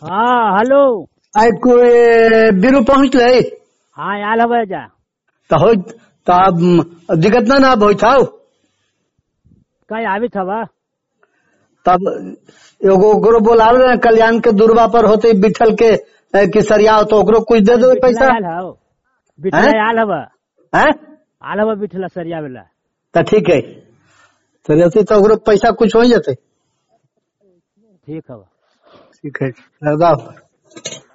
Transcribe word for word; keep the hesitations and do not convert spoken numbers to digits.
हाँ हेलो। आई कोई बिरु पहुँच ले हाँ आल हवे जा तो हो तो अब दिक्कत ना ना होई था कहीं आवी था तब एगो ओकरो बोलावे रहे कल्याण के दुर्बा पर होते बिठल के ए, कि सरिया तो ओकरो कुछ दे दो पैसा आल हो बिठला आल हवे हैं आल हवे बिठला सरिया वाला तो ठीक है तो रहती तो ओकरो पैसा कुछ हो जाते ठीक है ठीक है लगाओ।